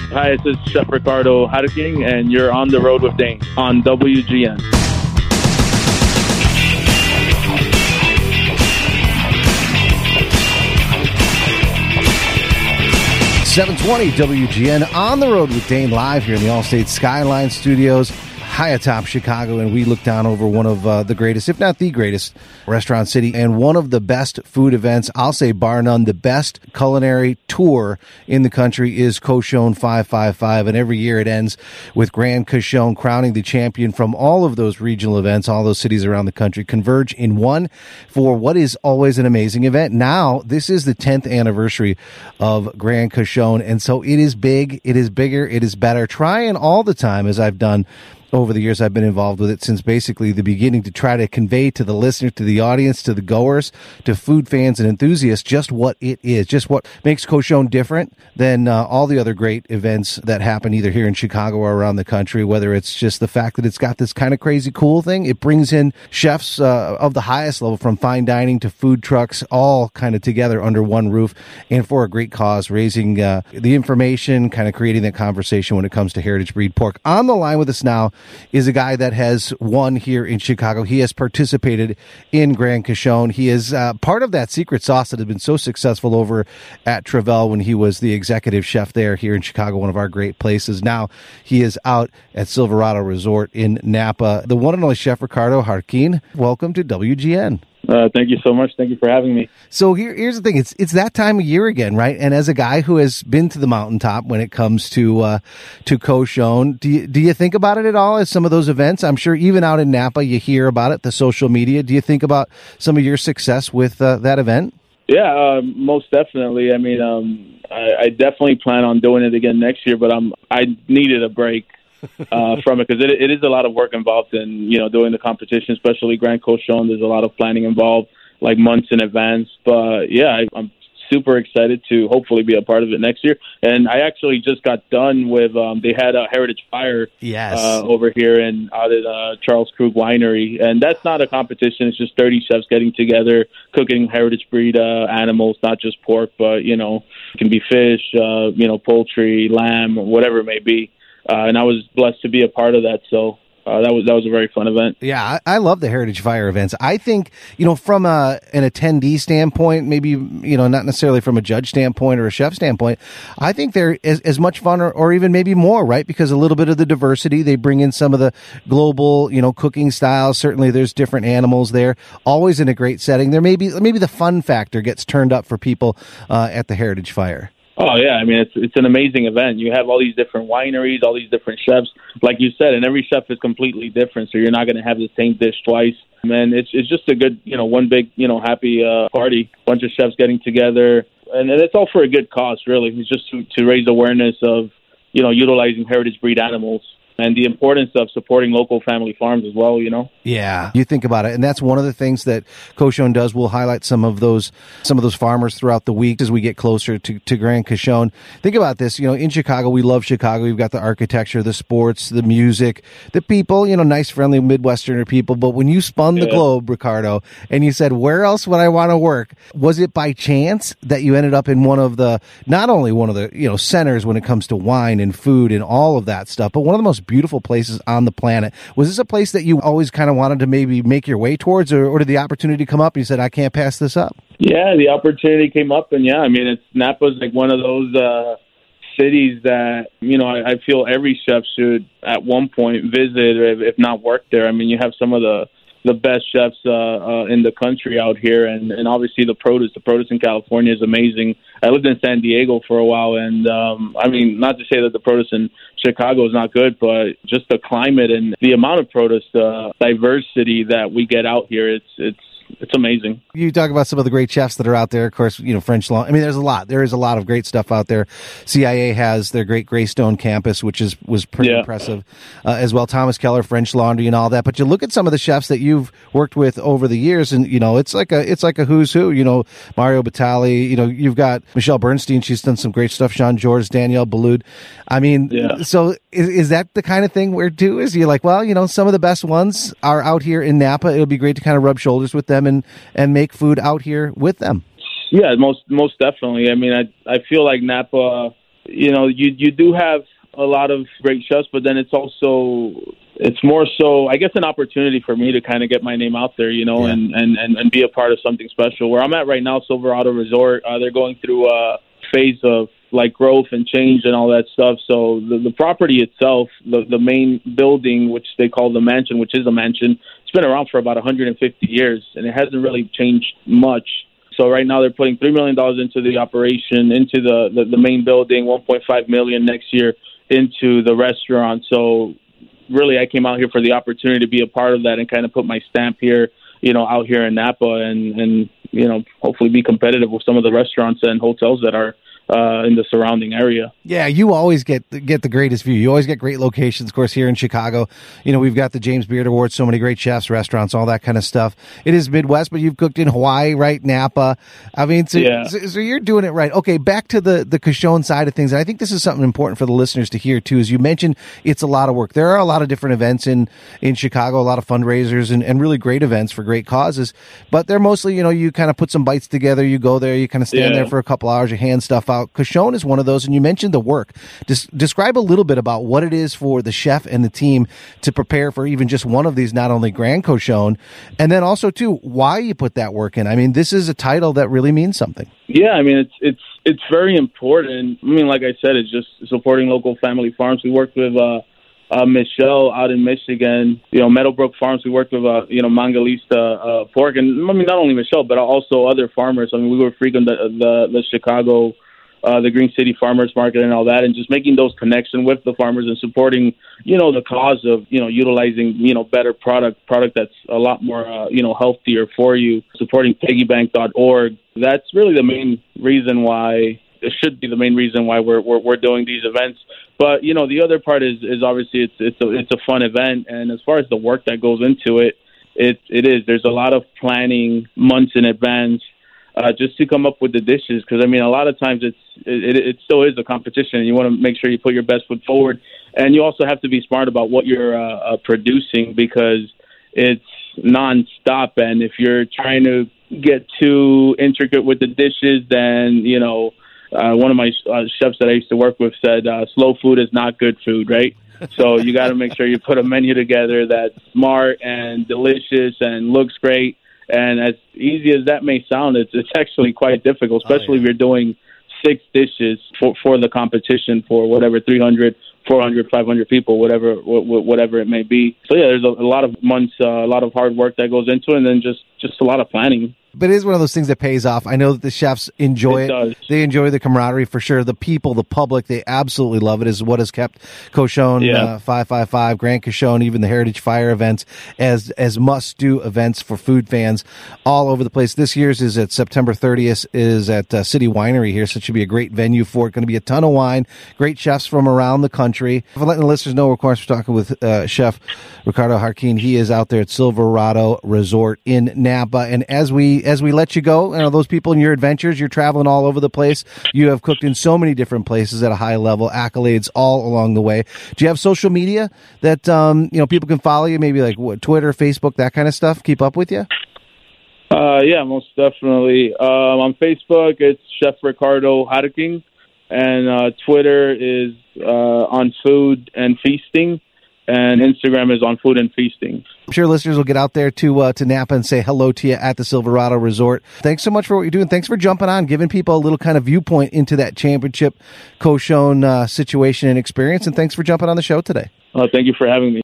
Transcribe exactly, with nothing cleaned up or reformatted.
Hi, this is Chef Ricardo Harking, and you're on the road with Dane on W G N. seven twenty W G N on the road with Dane, live here in the Allstate Skyline Studios, high atop Chicago, and we look down over one of uh, the greatest, if not the greatest, restaurant city and one of the best food events. I'll say bar none, the best culinary tour in the country is Cochon five five five, and every year it ends with Grand Cochon crowning the champion from all of those regional events. All those cities around the country converge in one for what is always an amazing event. Now, this is the tenth anniversary of Grand Cochon, and so it is big, it is bigger, it is better. Trying all the time, as I've done over the years I've been involved with it since basically the beginning, to try to convey to the listener, to the audience, to the goers, to food fans and enthusiasts just what it is, just what makes Cochon different than uh, all the other great events that happen either here in Chicago or around the country, whether it's just the fact that it's got this kind of crazy cool thing. It brings in chefs uh, of the highest level, from fine dining to food trucks, all kind of together under one roof and for a great cause, raising uh, the information, kind of creating that conversation when it comes to heritage breed pork. On the line with us now is a guy that has won here in Chicago. He has participated in Grand Cochon. He is uh, part of that secret sauce that has been so successful over at Travell when he was the executive chef there here in Chicago, one of our great places. Now he is out at Silverado Resort in Napa. The one and only Chef Ricardo Harking. Welcome to W G N. Uh, thank you so much. Thank you for having me. So here, here's the thing. It's it's that time of year again, right? And as a guy who has been to the mountaintop when it comes to uh, to Cochon, do you, do you think about it at all as some of those events? I'm sure even out in Napa, you hear about it, the social media. Do you think about some of your success with uh, that event? Yeah, uh, most definitely. I mean, um, I, I definitely plan on doing it again next year, but I'm I needed a break uh, from it because it, it is a lot of work involved in, you know, doing the competition, especially Grand Cochon. There's a lot of planning involved, like months in advance. But yeah, I, I'm super excited to hopefully be a part of it next year. And I actually just got done with, um, they had a Heritage Fire yes. uh, over here and out at uh, Charles Krug Winery. And that's not a competition. It's just thirty chefs getting together, cooking heritage breed uh, animals, not just pork, but, you know, it can be fish, uh, you know, poultry, lamb, whatever it may be. Uh, and I was blessed to be a part of that. So uh, that was that was a very fun event. Yeah, I, I love the Heritage Fire events. I think, you know, from a, an attendee standpoint, maybe, you know, not necessarily from a judge standpoint or a chef standpoint, I think they're as, as much fun or, or even maybe more, right? Because a little bit of the diversity, they bring in some of the global, you know, cooking styles. Certainly there's different animals there, always in a great setting. There may be, maybe the fun factor gets turned up for people uh, at the Heritage Fire. Oh, yeah. I mean, it's it's an amazing event. You have all these different wineries, all these different chefs, like you said, and every chef is completely different, so you're not going to have the same dish twice. And it's it's just a good, you know, one big, you know, happy uh, party, bunch of chefs getting together. And, and it's all for a good cause, really. It's just to, to raise awareness of, you know, utilizing heritage breed animals. And the importance of supporting local family farms as well, you know? Yeah, you think about it. And that's one of the things that Cochon does. We'll highlight some of those some of those farmers throughout the week as we get closer to, to Grand Cochon. Think about this. You know, in Chicago, we love Chicago. We've got the architecture, the sports, the music, the people, you know, nice, friendly Midwesterner people. But when you spun the yeah. globe, Ricardo, and you said, where else would I want to work? Was it by chance that you ended up in one of the, not only one of the, you know, centers when it comes to wine and food and all of that stuff, but one of the most beautiful places on the planet? Was this a place that you always kind of wanted to maybe make your way towards, or, or did the opportunity come up and you said, I can't pass this up? Yeah, the opportunity came up, and yeah, I mean, it's Napa's like one of those uh, cities that, you know, I, I feel every chef should at one point visit, or if, if not work there. I mean, you have some of the the best chefs uh, uh, in the country out here, and, and obviously the produce. The produce in California is amazing. I lived in San Diego for a while, and um, I mean, not to say that the produce in Chicago is not good, but just the climate and the amount of produce, the diversity that we get out here, it's it's it's amazing. You talk about some of the great chefs that are out there. Of course, you know, French Laundry. I mean, there's a lot. There is a lot of great stuff out there. C I A has their great Greystone campus, which is was pretty yeah. impressive uh, as well. Thomas Keller, French Laundry, and all that. But you look at some of the chefs that you've worked with over the years, and you know, it's like a it's like a who's who. You know, Mario Batali. You know, you've got Michelle Bernstein. She's done some great stuff. Sean George, Danielle Boulud. I mean, yeah. so is, is that the kind of thing where too is you're like, well, you know, some of the best ones are out here in Napa. It would be great to kind of rub shoulders with them and and make food out here with them. Yeah, most most definitely. I mean, I I feel like Napa you know, you you do have a lot of great chefs, but then it's also it's more so, I guess, an opportunity for me to kind of get my name out there, you know, yeah. and, and, and, and be a part of something special. Where I'm at right now, Silverado Resort, uh, they're going through a phase of like growth and change and all that stuff. So the, the property itself, the, the main building, which they call the mansion, which is a mansion, it's been around for about one hundred fifty years, and it hasn't really changed much. So right now they're putting three million dollars into the operation, into the, the, the main building, one point five million dollars next year into the restaurant. So really, I came out here for the opportunity to be a part of that and kind of put my stamp here, you know, out here in Napa, and, and you know, hopefully be competitive with some of the restaurants and hotels that are uh, in the surrounding area. Yeah, you always get get the greatest view. You always get great locations. Of course, here in Chicago, you know, we've got the James Beard Awards, so many great chefs, restaurants, all that kind of stuff. It is Midwest, but you've cooked in Hawaii, right? Napa. I mean, so, yeah. so, so you're doing it right. Okay, back to the, the Cochon side of things. And I think this is something important for the listeners to hear, too. As you mentioned, it's a lot of work. There are a lot of different events in, in Chicago, a lot of fundraisers and, and really great events for great causes. But they're mostly, you know, you kind of put some bites together, you go there, you kind of stand yeah. there for a couple hours, you hand stuff out. Cochon is one of those, and you mentioned the work. Des- describe a little bit about what it is for the chef and the team to prepare for even just one of these, not only Grand Cochon, and then also, too, why you put that work in. I mean, this is a title that really means something. Yeah, I mean, it's it's it's very important. I mean, like I said, it's just supporting local family farms. We worked with uh, uh, Michelle out in Michigan, you know, Meadowbrook Farms. We worked with, uh, you know, Mangalista uh, Pork, and I mean, not only Michelle, but also other farmers. I mean, we were frequent the, the, the Chicago Uh, the Green City Farmers Market and all that, and just making those connections with the farmers and supporting, you know, the cause of, you know, utilizing, you know, better product, product that's a lot more, uh, you know, healthier for you, supporting piggy bank dot org. That's really the main reason why, it should be the main reason why we're, we're, we're doing these events. But, you know, the other part is, is obviously it's, it's a, it's a fun event. And as far as the work that goes into it, it, it is, there's a lot of planning months in advance. Uh, just to come up with the dishes, because I mean, a lot of times it's it, it still is a competition, and you want to make sure you put your best foot forward, and you also have to be smart about what you're uh, uh, producing, because it's nonstop, and if you're trying to get too intricate with the dishes, then you know, uh, one of my uh, chefs that I used to work with said, uh, "Slow food is not good food," right? So you got to make sure you put a menu together that's smart and delicious and looks great. And as easy as that may sound, it's it's actually quite difficult, especially oh, yeah. if you're doing six dishes for, for the competition for whatever, three hundred, four hundred, five hundred people, whatever whatever it may be. So, yeah, there's a, a lot of months, uh, a lot of hard work that goes into it, and then just, just a lot of planning. But it is one of those things that pays off. I know that the chefs enjoy it. it. They enjoy the camaraderie for sure. The people, the public, they absolutely love it. Is what has kept Cochon yeah. uh, five five five, Grand Cochon, even the Heritage Fire events as as must-do events for food fans all over the place. This year's is at September thirtieth, is at uh, City Winery here, so it should be a great venue for it. Going to be a ton of wine, great chefs from around the country. For letting the listeners know, of course, we're talking with uh, Chef Ricardo Jarquin. He is out there at Silverado Resort in Napa, and as we as we let you go, you know, those people in your adventures, you're traveling all over the place. You have cooked in so many different places at a high level, accolades all along the way. Do you have social media that, um, you know, people can follow you? Maybe like what, Twitter, Facebook, that kind of stuff? Keep up with you? Uh, yeah, most definitely. Um, on Facebook, it's Chef Ricardo Jarquin, and uh, Twitter is uh, on Food and Feasting, and Instagram is on Food and Feasting. I'm sure listeners will get out there to uh, to Napa and say hello to you at the Silverado Resort. Thanks so much for what you're doing. Thanks for jumping on, giving people a little kind of viewpoint into that championship Cochon uh, situation and experience. And thanks for jumping on the show today. Uh, thank you for having me.